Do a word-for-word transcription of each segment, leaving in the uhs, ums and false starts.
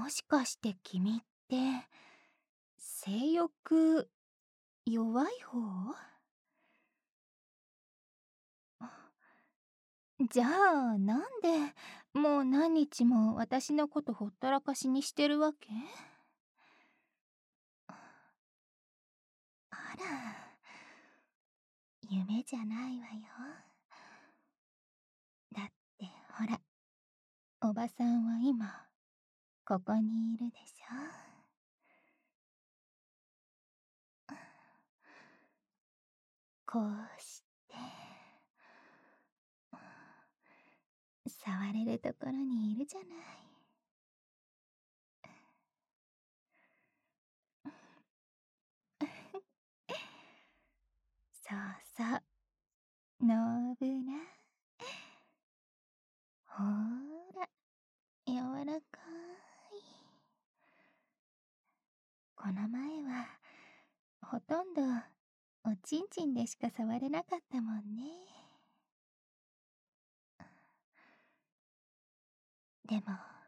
もしかして君って、性欲、弱い方？じゃあ、なんで、もう何日も私のことほったらかしにしてるわけ？あら、夢じゃないわよ。だってほら、おばさんは今、ここにいるでしょ。こうして、触れるところにいるじゃない。そうそう、のぶな。ほーら、柔らかい。この前は、ほとんど、おちんちんでしか触れなかったもんね。でも、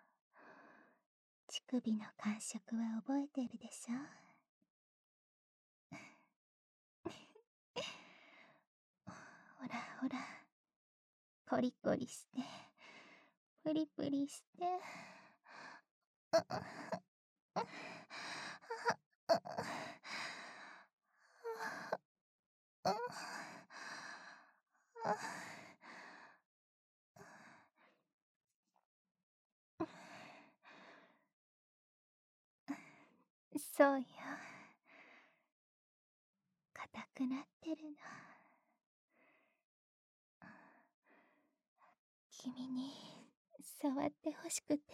乳首の感触は覚えてるでしょ？ほらほら、コリコリして、プリプリして。そうよ。硬くなってるの。君に触ってほしくて、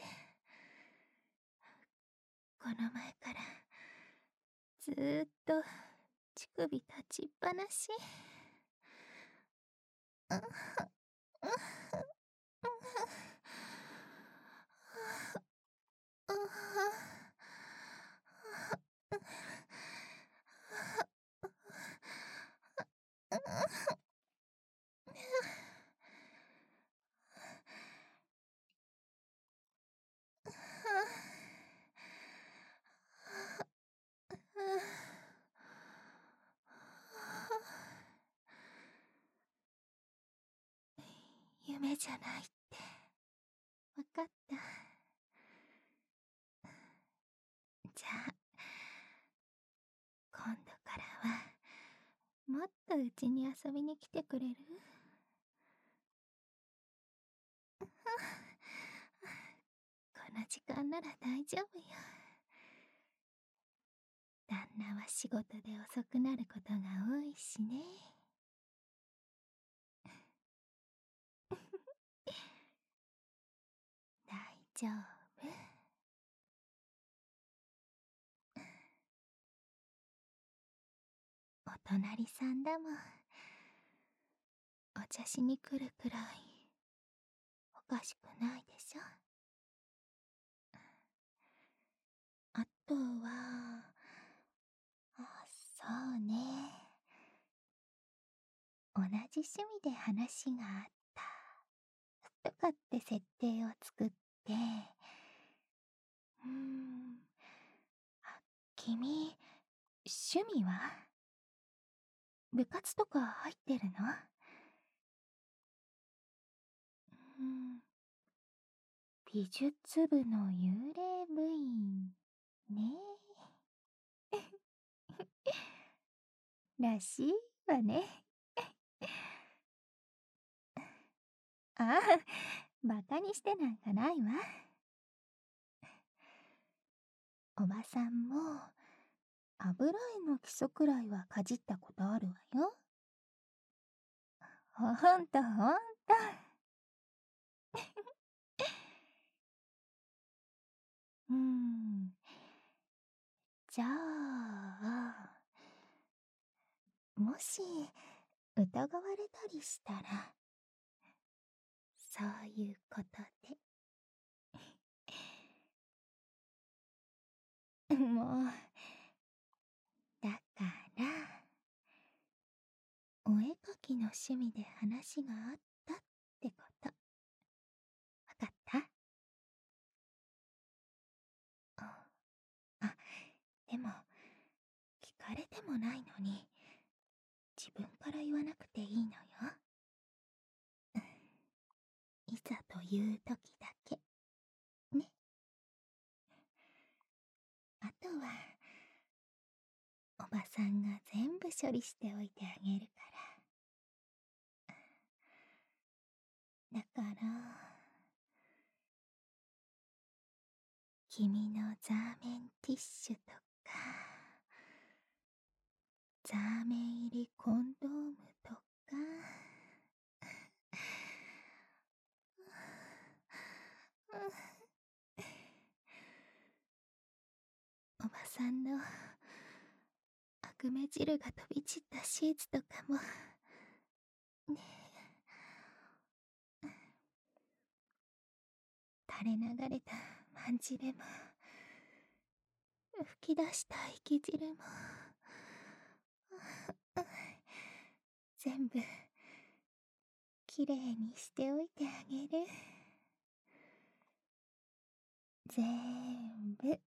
この前からずーっと乳首立ちっぱなし。夢じゃないってわかった。じゃあ、今度からはもっとうちに遊びに来てくれる？この時間なら大丈夫よ。旦那は仕事で遅くなることが多いしね。大丈夫。お隣さんだもん。お茶しに来るくらいおかしくないでしょ。あとは、あ、そうね。同じ趣味で話があったとかって設定を作って、うーん、あ、君、趣味は？部活とか入ってるの？うん、美術部の幽霊部員ね。らしいわね。ああ、バカにしてなんかないわ。おばさんも油絵の基礎くらいはかじったことあるわよ。ほんとほんと。うーん。じゃあ、もし疑われたりしたら、そういうことで。もう、だから、お絵かきの趣味で話があったってこと。わかった？ でも聞かれてもないのに自分から言わなくていいのよ。いざという時だけね。あとはおばさんが全部処理しておいてあげるから。だから君のザーメンティッシュとかザーメン入りコンドームとかおばさんの悪目汁が飛び散ったシーツとかもね。垂れ流れたまんじれも吹き出した息汁も全部きれいにしておいてあげる。全部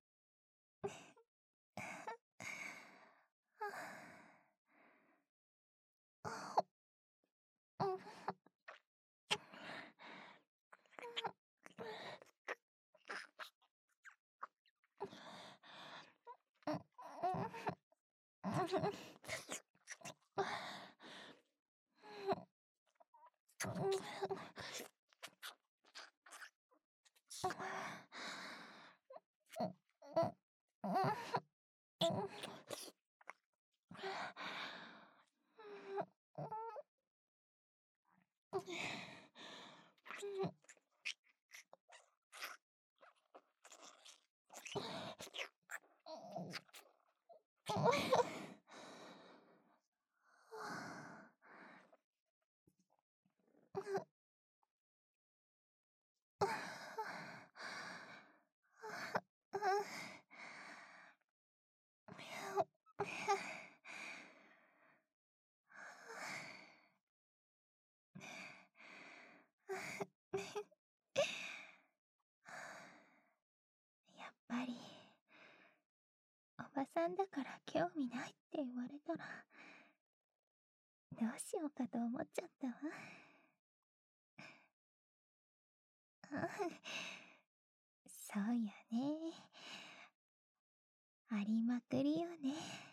やっぱりおばさんだから興味ないって言われたらどうしようかと思っちゃったわ。そうやね。ありまくりよね。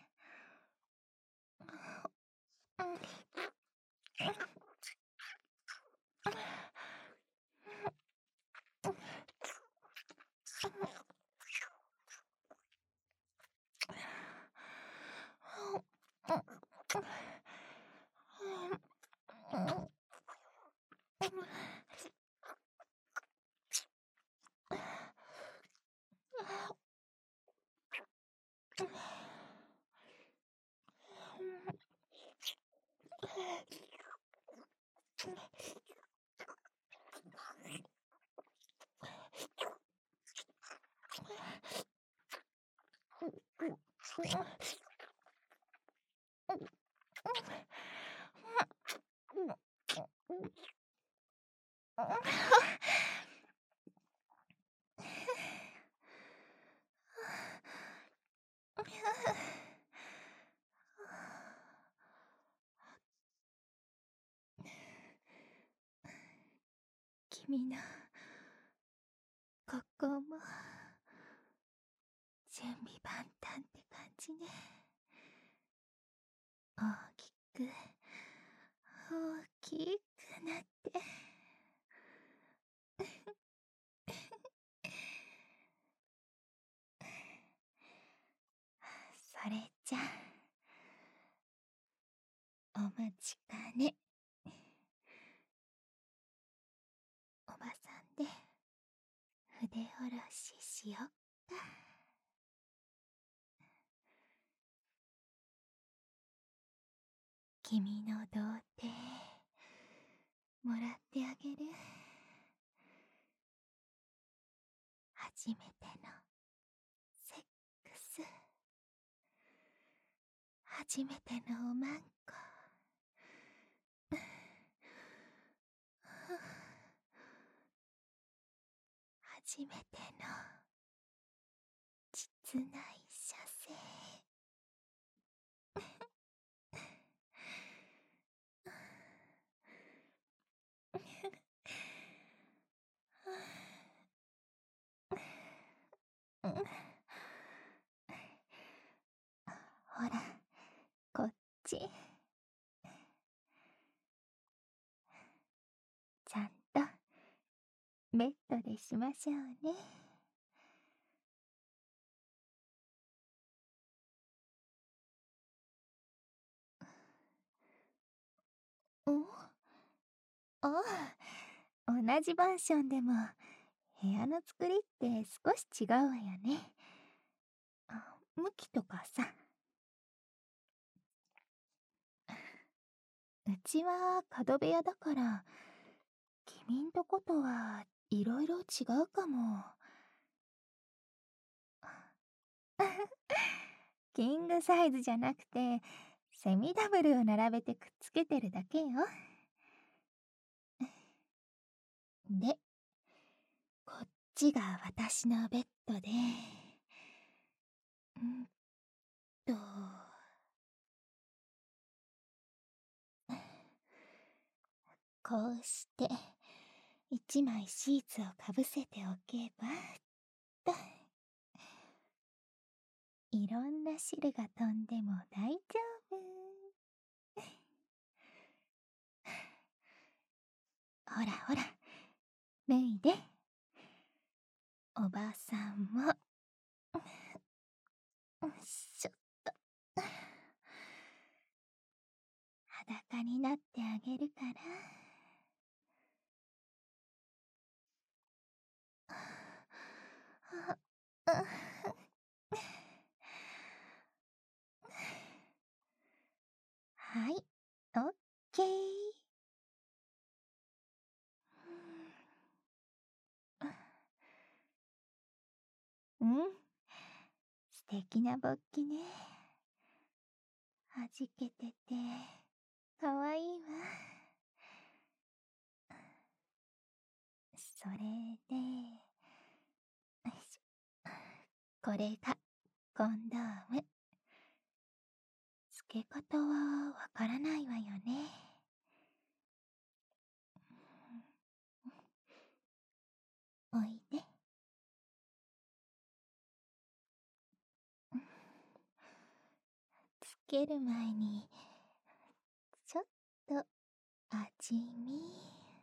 君のここも準備万端って感じね。大きく大きくなってそれじゃお待ちかね。おばさんで筆下ろししよっか。君の童貞もらってあげる。初めてのセックス、初めてのおまんこ、初めての実内射精。 ベッドでしましょうね。おああ、同じマンションでも部屋の作りって少し違うわよね。あ、向きとかさ。うちは角部屋だから、君んとことはいろいろ違うかも。キングサイズじゃなくて、セミダブルを並べてくっつけてるだけよ。で、こっちが私のベッドで、んと、こうして一枚シーツをかぶせておけばと、いろんな汁が飛んでも大丈夫。ほらほら、脱いで。おばさんも。よいしょっと。裸になってあげるから。はい、オッケー。うん、素敵な勃起ね。はじけててかわいいわ。それで、よいしょ、これがコンドーム。付け方はわからないわよね。おいで。つける前にちょっと味見。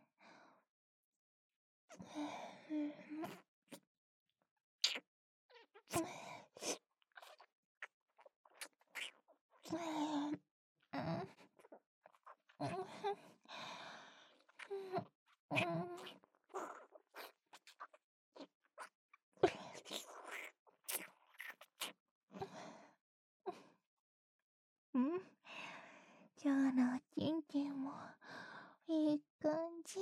うん、今日のおちんちんもいい感じ。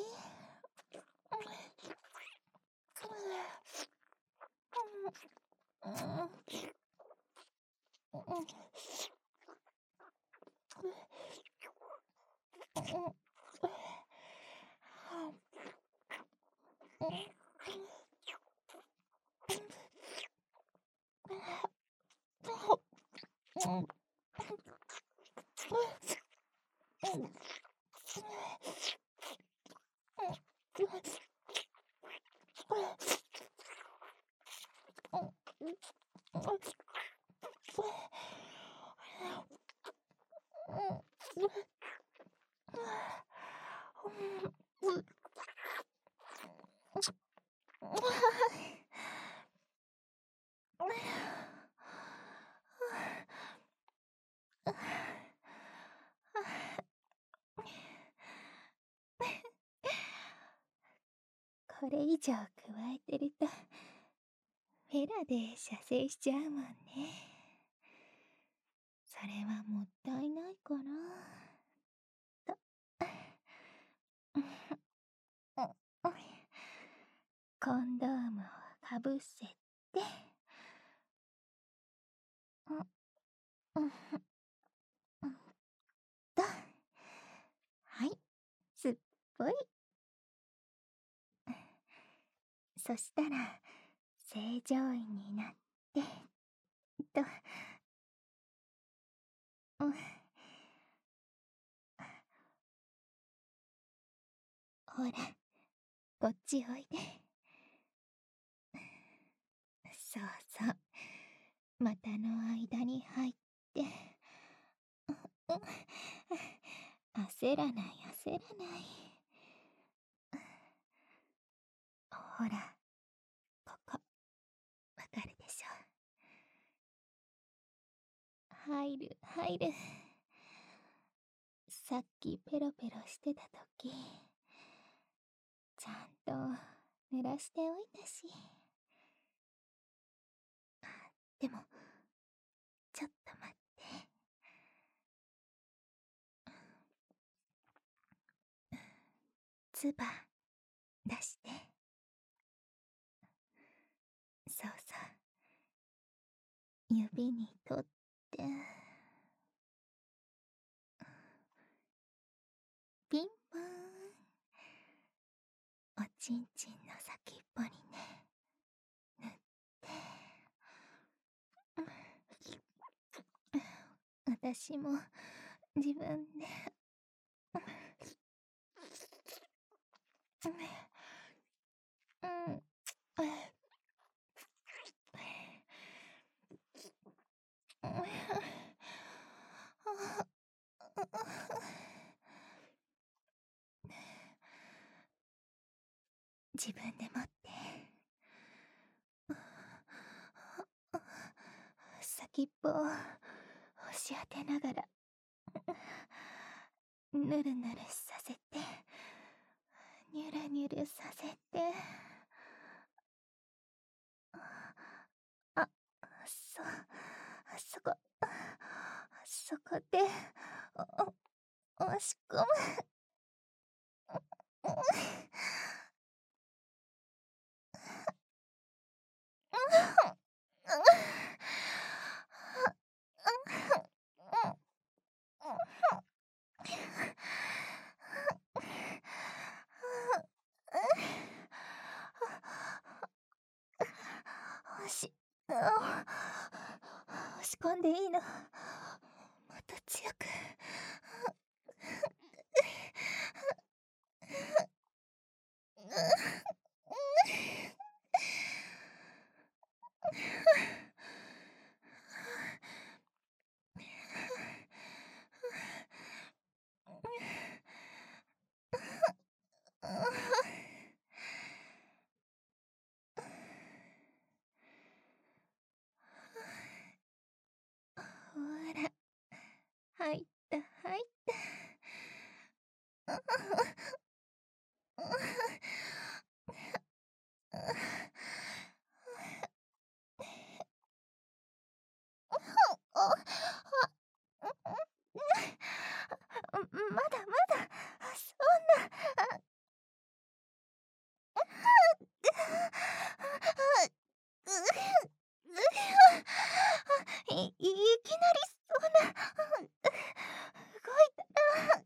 これ以上加えてるとフェラで射精しちゃうもんね。それはもったいないかなと。コンドームをかぶせて、と、はい、すっぽい。そしたら正常位になってと、うん、ほらこっちおいで。そうそう、股の間に入って、焦らない焦らない。ほほら、ここ、わかるでしょ。入る、入る。さっきペロペロしてたとき、ちゃんと濡らしておいたし。でも、ちょっと待って。つば、出して。そうそう。指に取って。ピンポーン。おちんちんの先っぽにね、塗って。私も自分でうん。自分で持って。先っぽを押し当てながらぬるぬるさせて、ニュルニュルさせて。あ、そ、そこ、そこで、お、押し込む。押し、押し込んでいいの。もっと強く。ほら、入った入った。まだまだ、そんな。い、いきなりそんな動いたら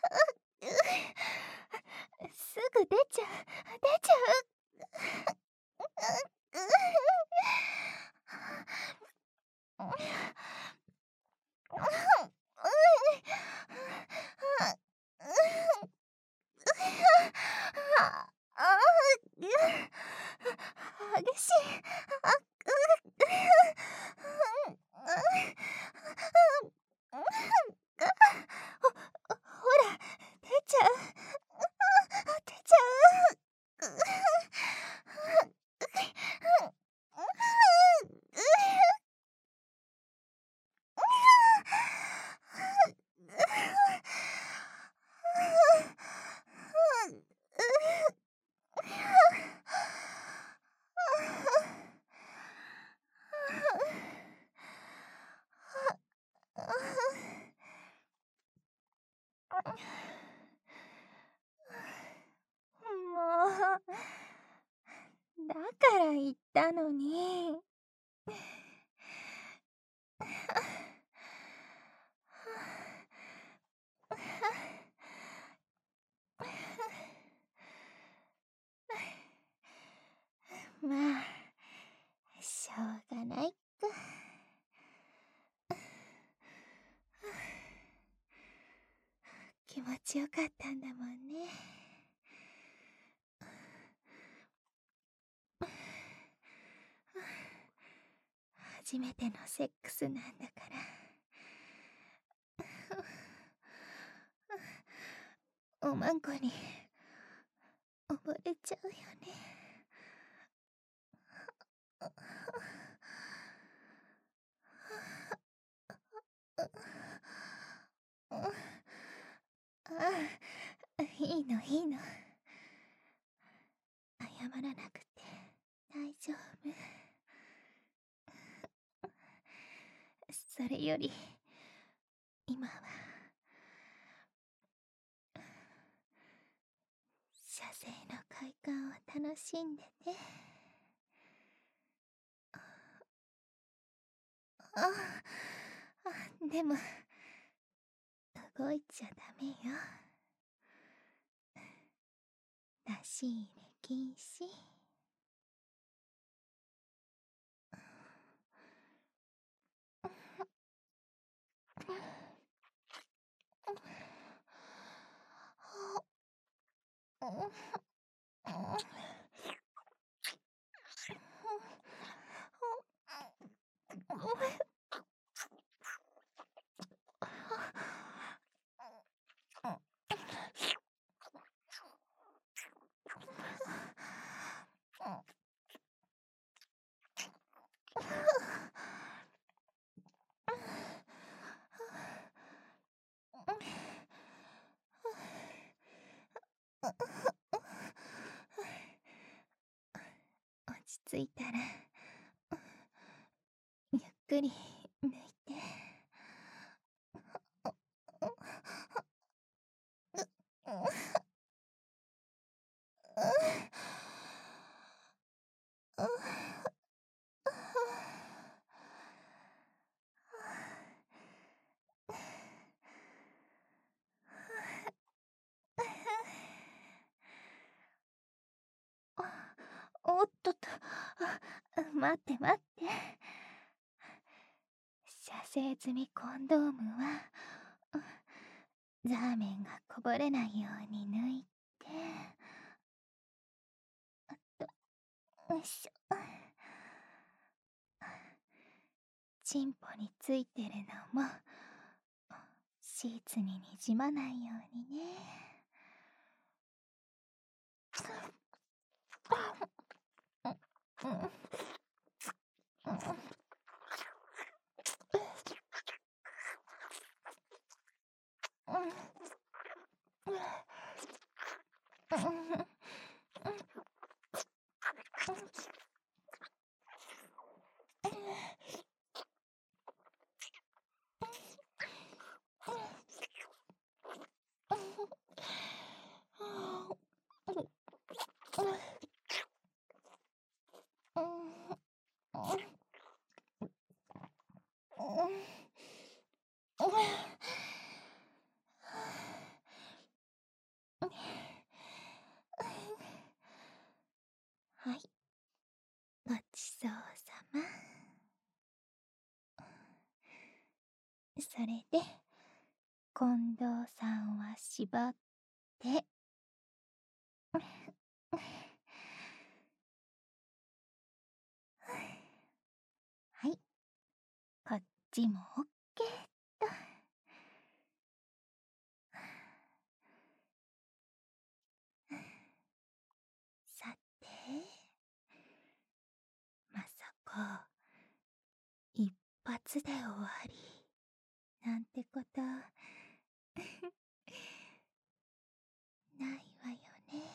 すぐ出ちゃう出ちゃう。激しい。あ、ほら、出ちゃう。出ちゃう。もう、だから言ったのに。まあ、しょうがないか。気持ちよかったんだもんね。初めてのセックスなんだから。おまんこに溺れちゃうよね。 あ、いいのいいの。謝らなくて大丈夫。それより今は射精の快感を楽しんでて。ああ、でも動いちゃダメよ。出し入れ禁止。落ち着いたらゆっくり抜いて。おっとっと、待って待って。射精済みコンドームはザーメンがこぼれないように抜いて。あと、よいしょ。チンポについてるのもシーツににじまないようにね。はい、ごちそうさま。それで近藤さんは縛って、はい、こっちもオッケーっと。さて、まさか一発で終わりなんてことないわよね。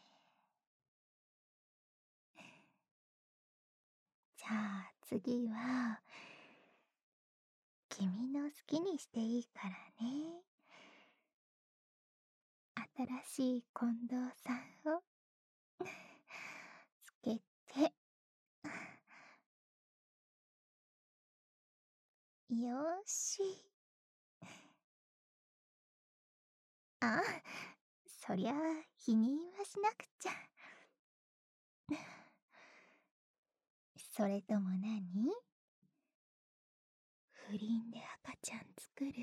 じゃあ次は君の好きにしていいからね。新しい近藤さんをつけて。よーし。あ、そりゃ否認はしなくちゃ。それとも何？不倫で赤ちゃん作る？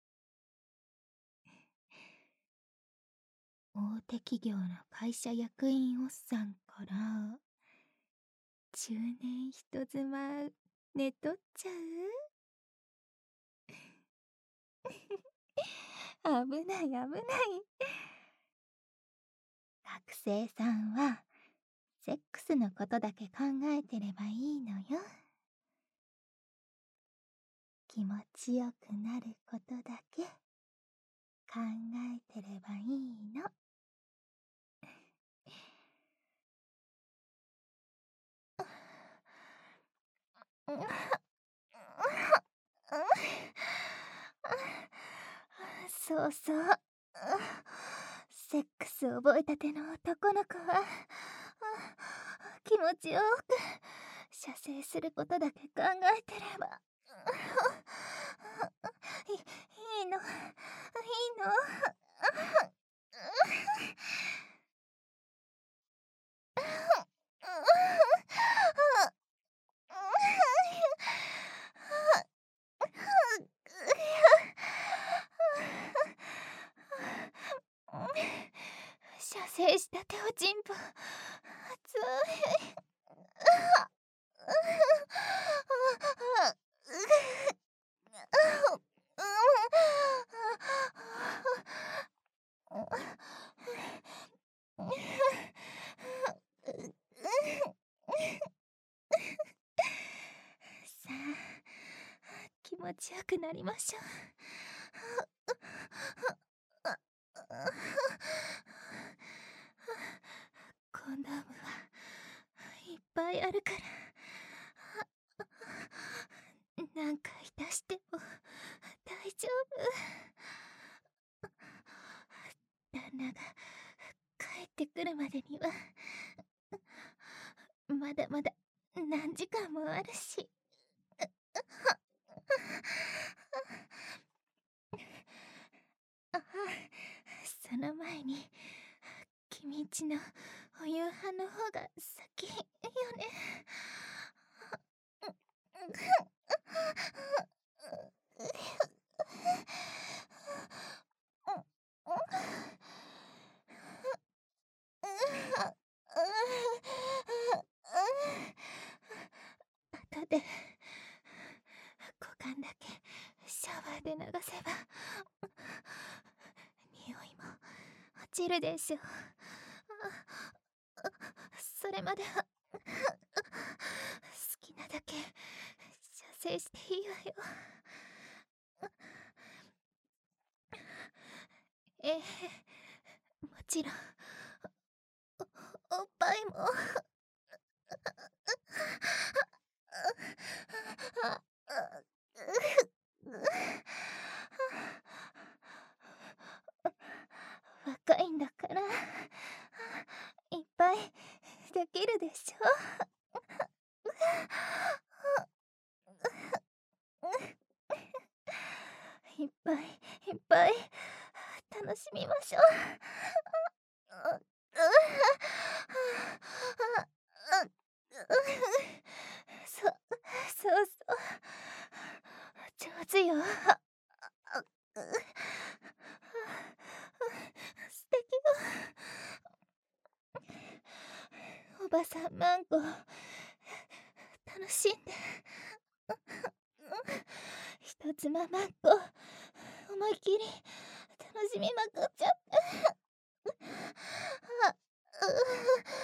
大手企業の会社役員おっさんから中年人妻寝取っちゃう？危ない危ない。学生さんはセックスのことだけ考えてればいいのよ。気持ちよくなることだけ考えてればいいの。そうそう。セックス覚えたての男の子は気持ちよく射精することだけ考えてればいいいのいいの。射精したておちんぽ熱い。さあ、気持ちよくなりましょう。コンドームはいっぱいあるから、何回出しても大丈夫。旦那が帰ってくるまでにはまだまだ何時間もあるし。その前に君んちのお夕飯の方が先よね。後で股間だけシャワーで流せば匂いも落ちるでしょう。それまでは好きなだけ射精していいわよ。ええ、もちろんお、おっぱいも。若いんだからいっぱいできるでしょ。いっぱいいっぱい楽しみましょう。そ、そうそう上手よ。素敵よ。おばさんマンゴー楽しんで。人妻マンゴー思いっきり楽しみまくっちゃって。